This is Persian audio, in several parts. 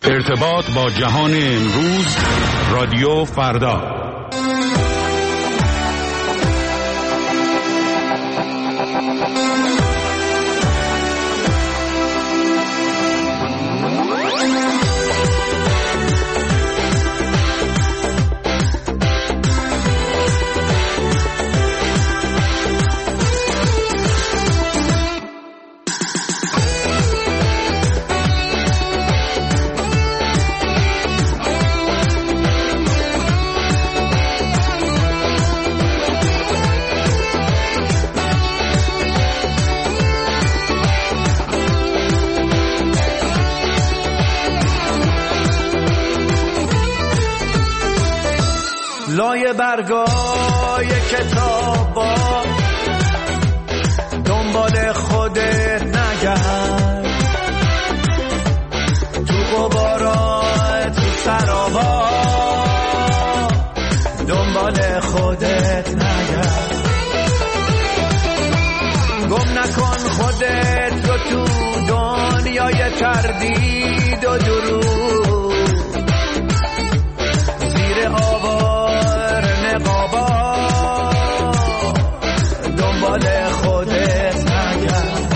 ارتباط با جهان امروز، رادیو فردا. لای برگای کتابا دنبال خودت نگرد، تو غبارا تو سرابا دنبال خودت نگرد، گم نکن خودت رو تو دنیای تردید و دروغ، زیر آوار نقابا دنبال خودت نگرد،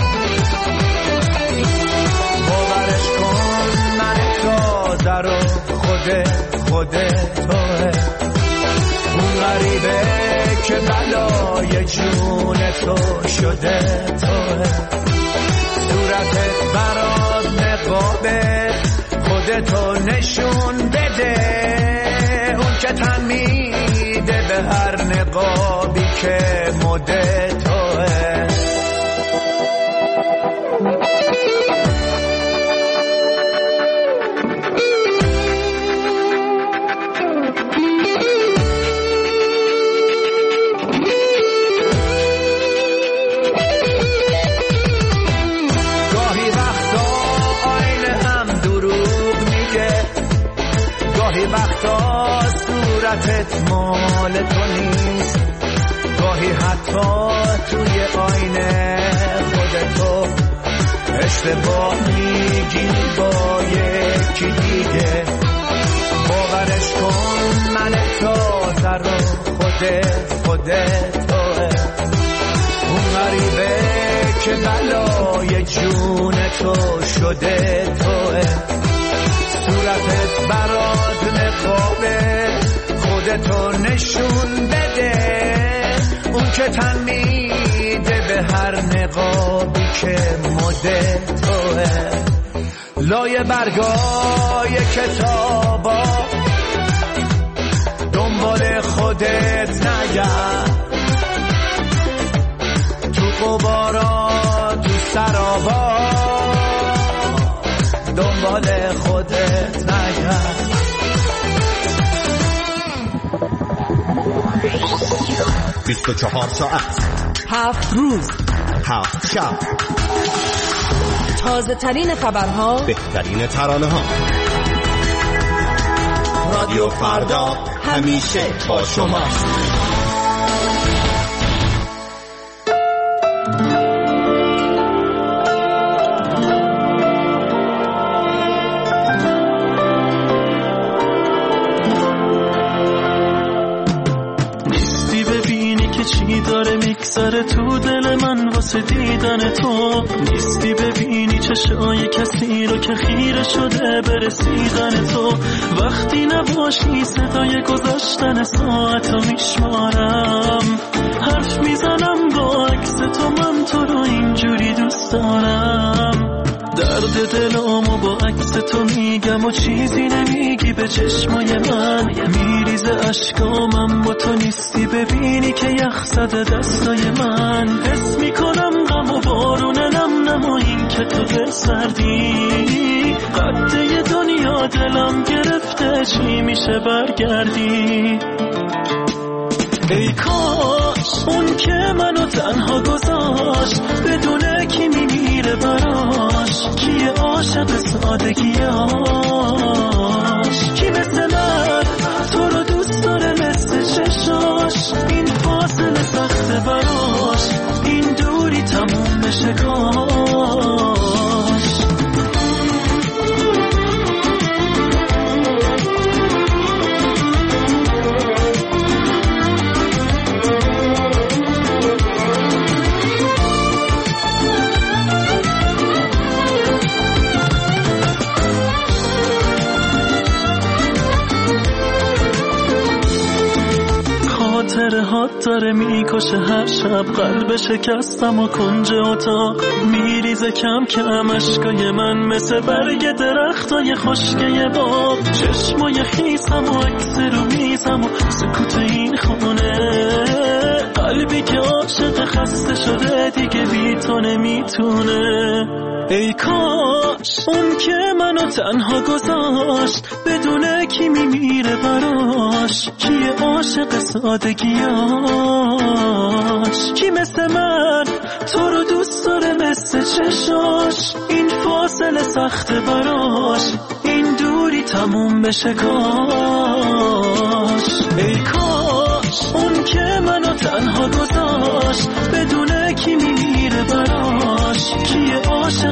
باورش کن من تازه رو خودت توه، اون غریبه که بلای جون تو شده توه، صورتت برات نقابه خودتو نشون بده، اون که تن میده به هر نقابی که مده توه. گاهی وقتا آینه هم دروغ میگه، گاهی وقتا صورتت مال تو نیست، گاهی حتی توی آینه خودتو اشتباه میگی با یکی دیگه، باورش کن من تازه رو خودت توه، اون غریبه که بلای جون تو شده توه، صورتت برات نقابه خودتو نشون بده، اون که تن میده به هر نقابی که مده توه. لای برگای کتابا دنبال خودت نگرد، تو غبارا تو سرابا دنبال خودت نگرد. 24 ساعت 7 روز 7 شب، تازه ترین خبرها، بهترین ترانه ها. رادیو فردا همیشه با شماست. داره میگذره تو دل من واسه دیدن تو، نیستی ببینی چشای کسی رو که خیره شده به رسیدن تو، وقتی نباشی صدای گذاشتن ساعت رو میشمارم، حرف میزنم با عکس تو، من تو رو اینجوری دوست دارم، درد دلامو با عکس تو میگم و چیزی نمیگی به چشمای من، میریزه اشکامم با تو نیستی ببینی که یخ زده دستای من، حس میکنم غم و بارون نم و این که تو بسردی، قده دنیا دلم گرفته چی میشه برگردی، ای کاش اون که منو تنها گذاشت بدونه کی میمیره براش، کی عاشق سادگیاش، کی مثل من تو رو دوست داره مثل چشاش، این فاصله سخته براش، این دوری تموم بشه کاش. خاطره هات داره میکشه هر شب قلب شکستم و کنج اتاق میریزه کم کم اشکای من مثل برگ درختای خشکه باغ چشمای خیسم و عکس رو میزم و سکوت این خونه قلبی که عاشق خسته شده دیگه بی تو نمیتونه ای کاش اون که منو تنها گذاشت بدونه کی میمیره براش کیه عاشق سادگیاش کی مثل من تو رو دوست داره مثل چشاش این فاصله سخته براش این دوری تموم بشه کاش ای کاش اون که منو تنها گذاشت بدونه کی میمیره براش کیه عاشق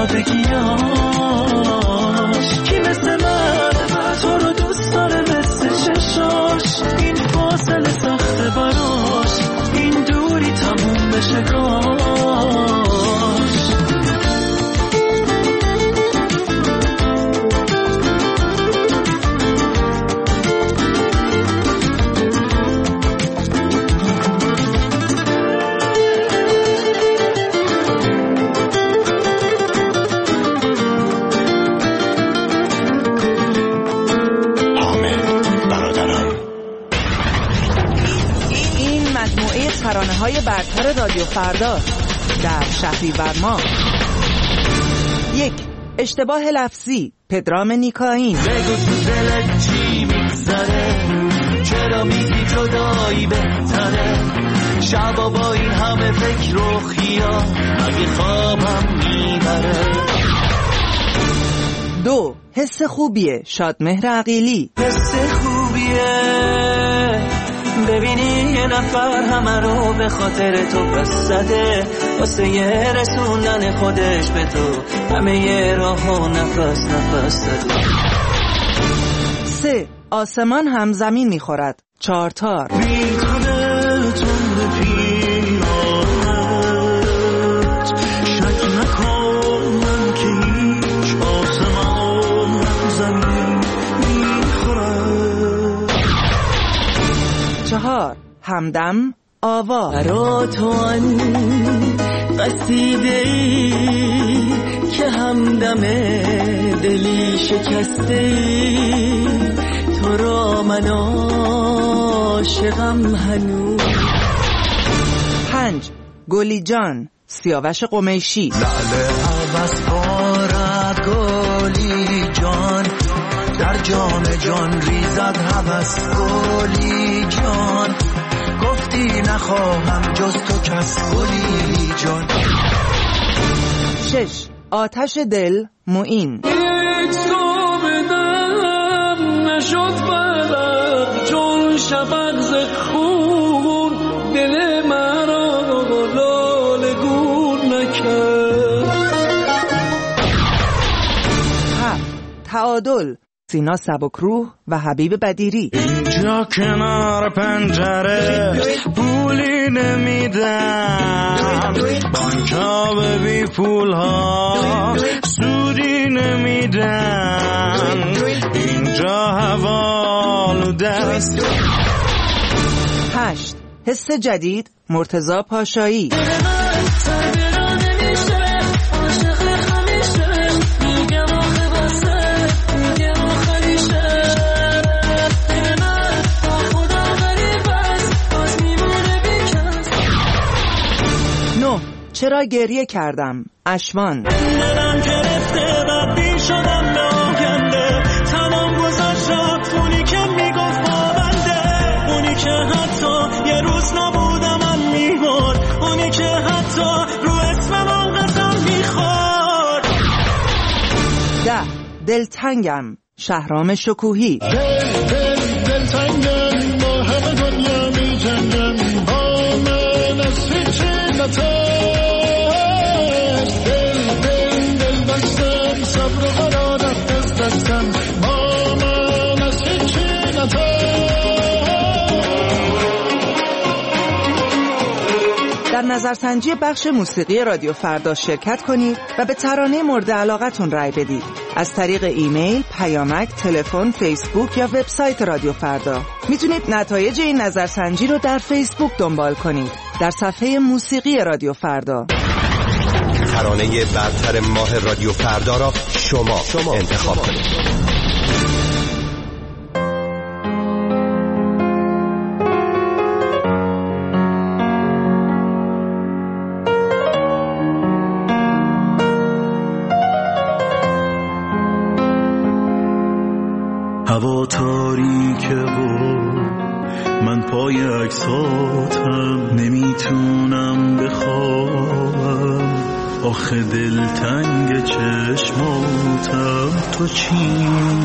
سادگیاش کی مثل من تو رو دوست داره مثل چشاش این فاصله سخته براش این دوری تموم بشه کاش ترانه‌های برتر رادیو فردا در شهریور ماه. 1. اشتباه لفظی پدرام نیکاین. بگو تو دلت چی میگذره چرا میگی جدایی بهتره شبا با این همه فکر و خیال مگه خوابم میبره 2. حس خوبیه شادمهر عقیلی. حس خوبیه ببینی یه نفر همه رو به خاطر تو پس زده واسه یه رسوندن خودش به تو همه یه راه و نفس داده 3. آسمان هم زمین میخورد چارتار. بیدونه تند پیرانت شک نکن من که هیچ آسمان هم زمین میخورد 4. همدم آوا. برا تو آن قصیده‌ای که همدم دلی شکسته تو را من عاشقم هنوز 5. گلی جان سیاوش قمیشی. لعل عوض بارد گلی جان در جام جان ریزد هوس گلی جان گفتی نخواهم جز تو کس گلی جان 6. آتش دل معین. هیچ تو بدم نشد بلد چون شفق ز خون دل مرا لاله گون نکرد 7. تعادل سینا سبکروح و حبیب بدیری. اینجا کنار پنجره پولی نمیدم بانکا به بی پول ها سودی نمیدم اینجا حوالو دست 8. حس جدید مرتضی پاشایی. چرا گریه کردم اشوان. دلم گرفته بدبین شدم به آینده تمام گذاشتم اونی که میگفت پابنده اونی که حتی یه روز نبودم من میمرد اونی که حتی رو اسمم قسم میخورد 10. دلتنگم شهرام شکوهی. دلتنگم با همه دنیا میجنگم با من از هیچی نتر در در نظرسنجی بخش موسیقی رادیو فردا شرکت کنید و به ترانه مورد علاقتون رای بدید. از طریق ایمیل، پیامک، تلفن، فیسبوک یا وبسایت رادیو فردا. میتونید نتایج این نظرسنجی رو در فیسبوک دنبال کنید. در صفحه موسیقی رادیو فردا. ترانه برتر ماه رادیو فردا را شما انتخاب کنید. هوا تاریکه و من پای عکساتم، نمیتونم بخوابم آخه دلتنگ چشماتم. تو چی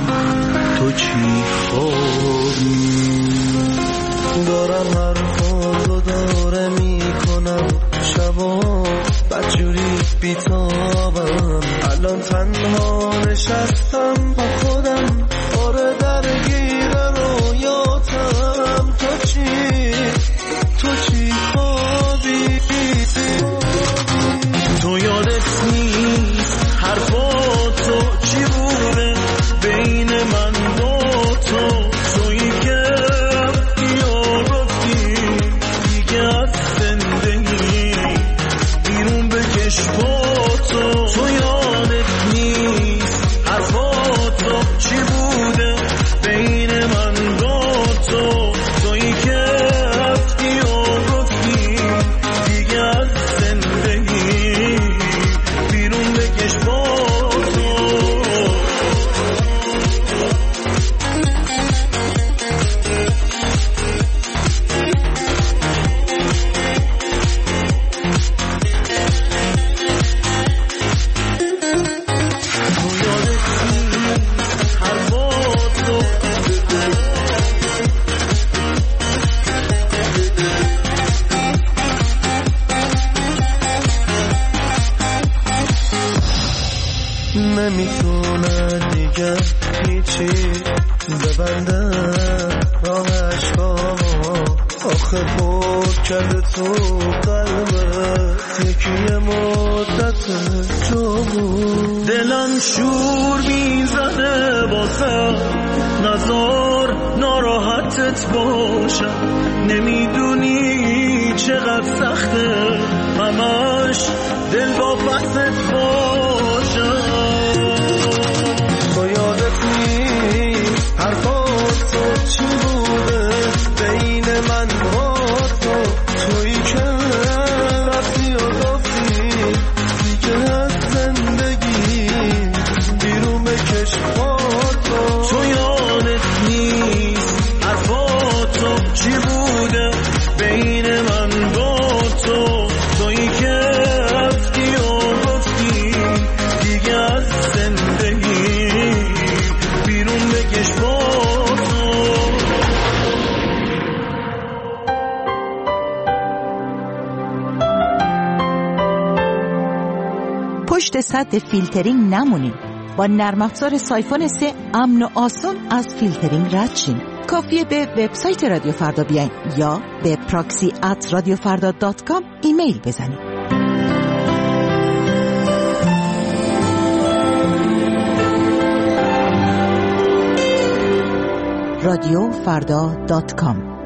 خوابی؟ دارم حرفاتو داره میکنم شبا بدجوری بیتابم. الان تنها نشستم با خودم، آره درگیر رویاتم. تو چی خوابی؟ تو یادت نیست حرفاتو چی بوده بین من و تو؟ تویی که رفتی و رفتی دیگه از زندگی بیرون بکش پاتو. تو یادت نیست حرفاتو چی بوده بین من و تو؟ تویی که رفتی و رفتی دیگه از زندگی بیرون بکش پاتو. نمیتونه دیگه هیچی ببنده راه عشقامو، آخه بود کرده تو قلبت یکی مدت جو بود. دلم شور میزنه باسم، نزار ناراحتت باشم. نمیدونی چقدر سخته همش دل با بست باشم. تو یادت نیست حرفاتو چی بوده بین من و تو؟ تویی که رفتی و گفتی دیگه از زندگی بیرون بکش پاتو. تو یادت نیست حرفاتو چی بوده بین من و تو؟ تویی که رفتی و گفتی دیگه از زندگی بیرون بکش پاتو. پشت سد فیلترینگ نمونید. با نرم افزار سایفون 3 امن و آسان از فیلترینگ رد شین. کافیه به وبسایت رادیو فردا بیاین یا به proxy@radiofarda.com ایمیل بزنید. radiofarda.com.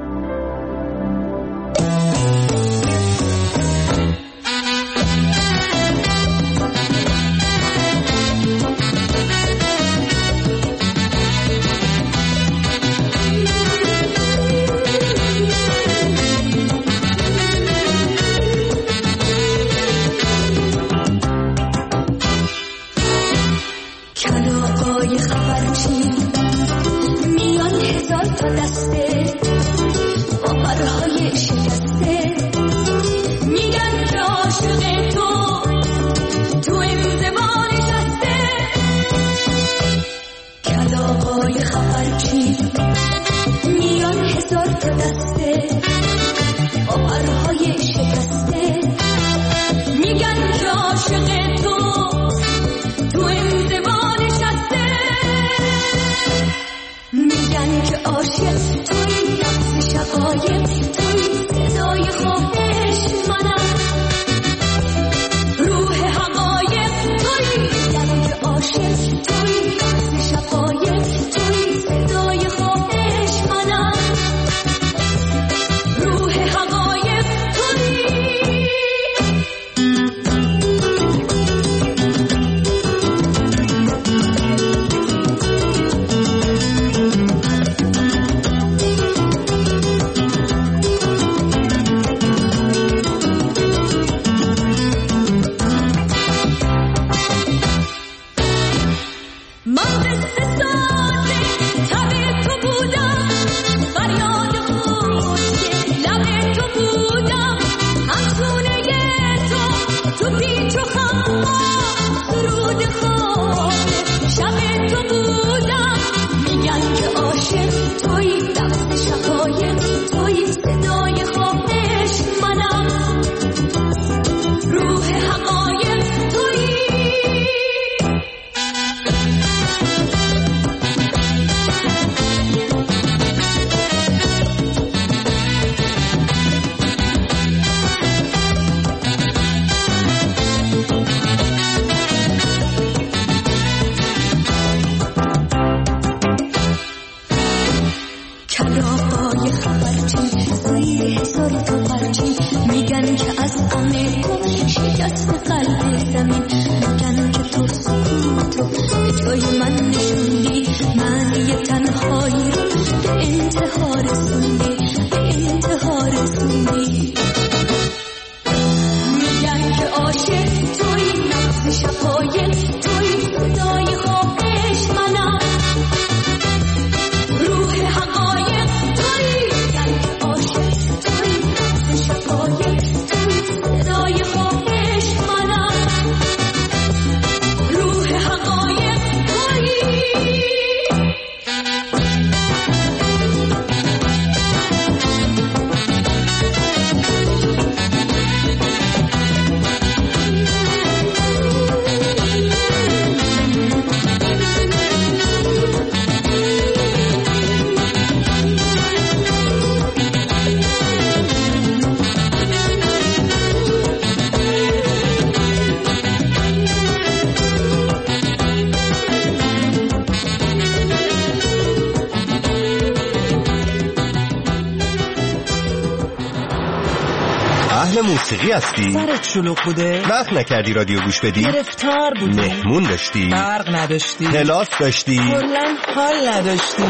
اهل موسیقی هستی؟ سرت شلوغ بوده؟ وقت نکردی رادیو گوش بدی؟ گرفتار بودی؟ مهمون داشتی؟ برق نداشتی؟ کلاس داشتی؟ کلاً حال نداشتی؟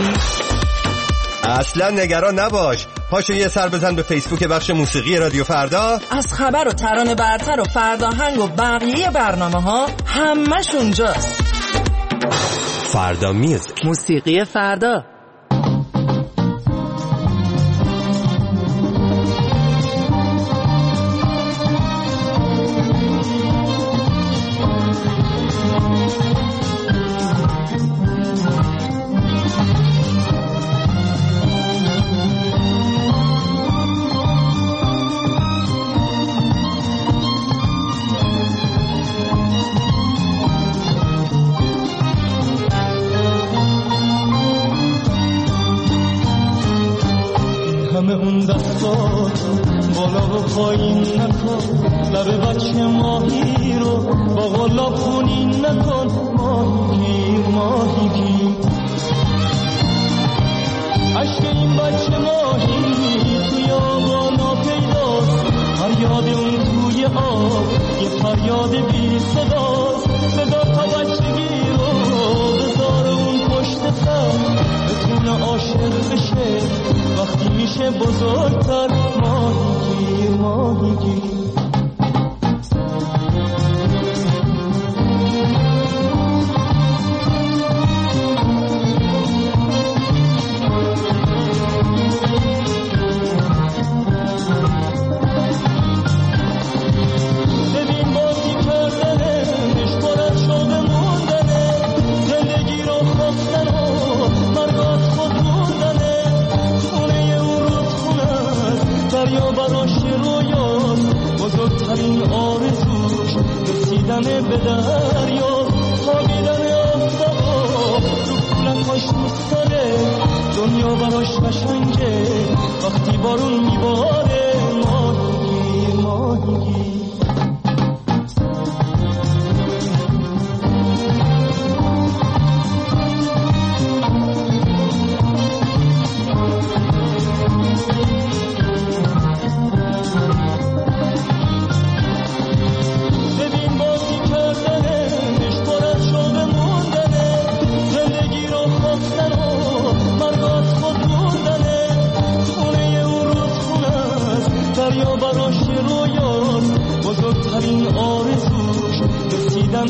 اصلا نگران نباش، پاشو یه سر بزن به فیسبوک بخش موسیقی رادیو فردا. از خبر و ترانه برتر و فرداهنگ و بقیه برنامه ها همش اونجاست. فردا میوزیک، موسیقی فردا. بالا و پایین نکن، لب بچه ماهی رو با غلاب خونین نکن. ماهی گیر عشق این بچه ماهی توی آبانا پیداست، فریاد اون توی آب یه فریاد بی صداست. صدا تا بچگی رو بذار اون پشت سر، بتونه عاشق بشه وقتی میشه بزرگتر. ماهی گیر ببین بازی کردنه مشکلت شده موندنه، زندگی رو خواستن و مرگات خود موندنه. خونه اون روز خونت دریا براش رویاست، بزرگترین آرزوش رسیدن به دریا. خوابیدن آفتابا رو کولکاش دوست داره، دنیا براش قشنگه وقتی بارون میباره. ماهی گیر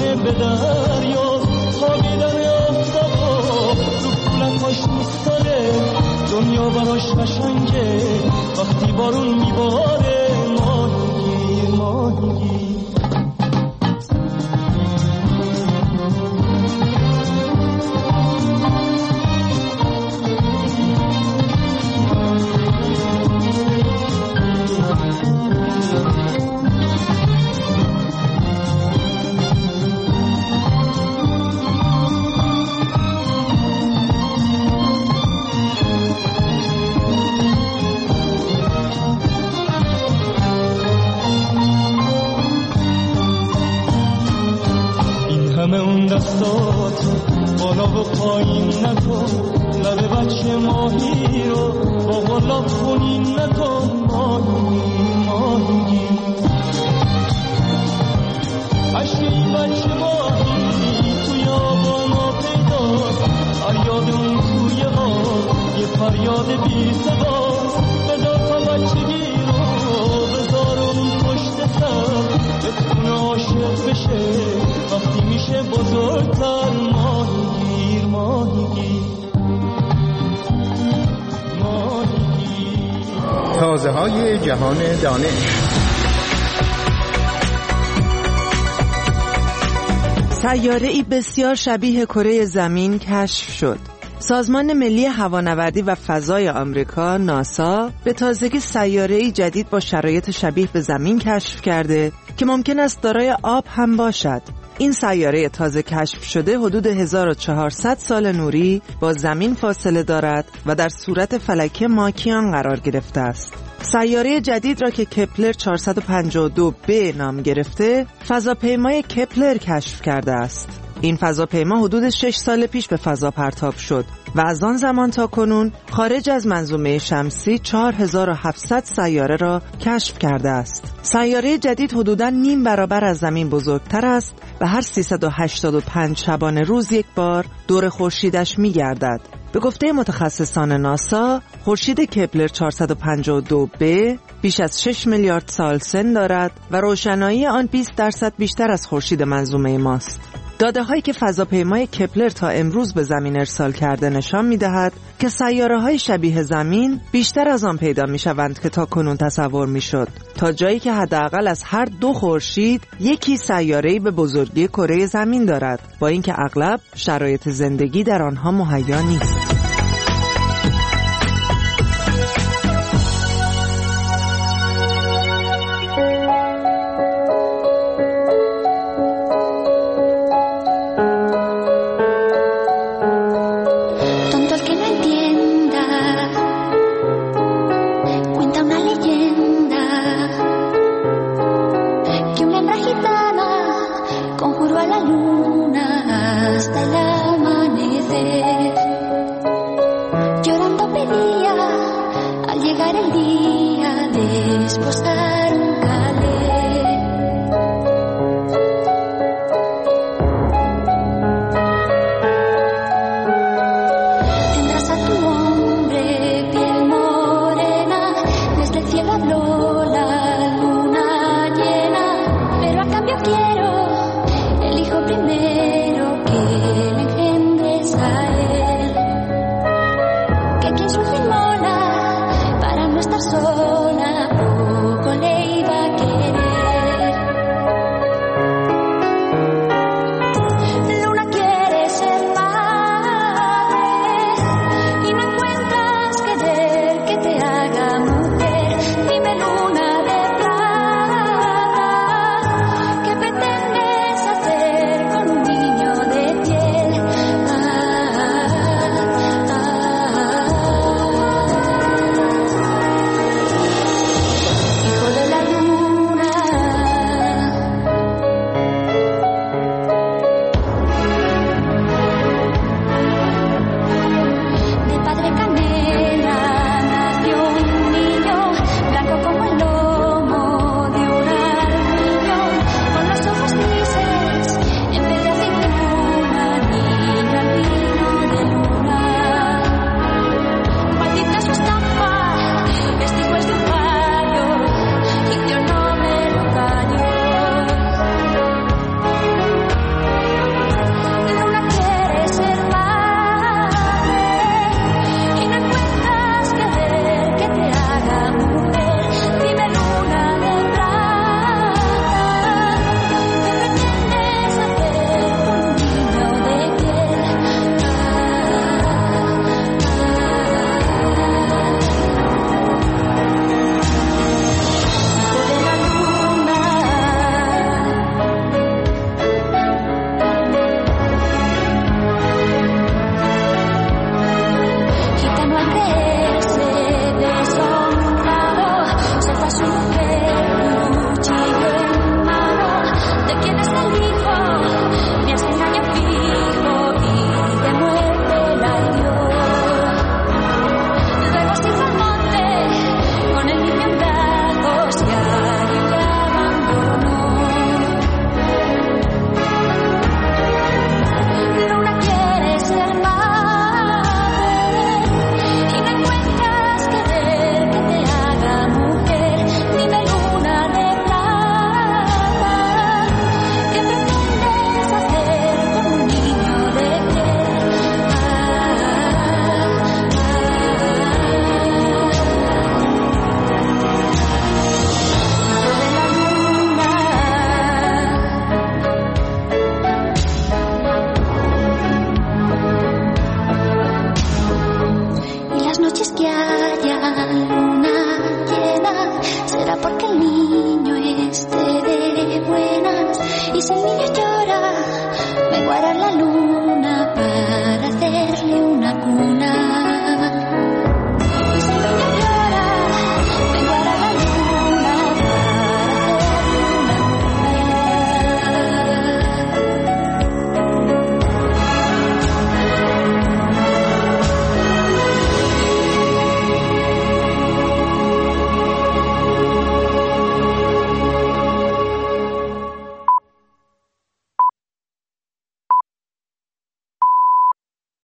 میکنه به دریا، خوابیدن آفتابا رو پولکاش میستاره، دنیا براش قشنگه وقتی بارون میباره. ماهیگیر ماهیگیر دستاتو بالا و پایین نکن، لب بچه ماهی رو با غلاب خونین نکن. ماهی ماهی عشق این بچه ماهی توی آبانا پیداست، فریاد اون توی آب یه فریاد بی صداست. بذار تا بچگی رو بذار اون پشت سر بتونه عاشق بشه وقتی میشه بزرگتر. ماهیگیر ماهیگیر ماهیگیر. تازه های جهان دانش. سیاره‌ای بسیار شبیه کره زمین کشف شد. سازمان ملی هوانوردی و فضای آمریکا ناسا به تازگی سیاره‌ای جدید با شرایط شبیه به زمین کشف کرده که ممکن است دارای آب هم باشد. این سیاره تازه کشف شده حدود 1400 سال نوری با زمین فاصله دارد و در صورت فلکی ماکیان قرار گرفته است. سیاره جدید را که کپلر 452b نام گرفته، فضاپیمای کپلر کشف کرده است. این فضاپیما حدود 6 سال پیش به فضا پرتاب شد و از آن زمان تا کنون خارج از منظومه شمسی 4700 سیاره را کشف کرده است. سیاره جدید حدوداً نیم برابر از زمین بزرگتر است و هر 385 شبانه روز یک بار دور خورشیدش می‌گردد. به گفته متخصصان ناسا، خورشید کپلر 452b بیش از 6 میلیارد سال سن دارد و روشنایی آن 20% بیشتر از خورشید منظومه ماست. داده‌هایی که فضاپیمای کپلر تا امروز به زمین ارسال کرده نشان می‌دهد که سیاره‌های شبیه زمین بیشتر از آن پیدا می‌شوند که تا کنون تصور می‌شد، تا جایی که حداقل از هر 2 خورشید یکی سیاره‌ای به بزرگی کره زمین دارد، با اینکه اغلب شرایط زندگی در آنها مهیا نیست.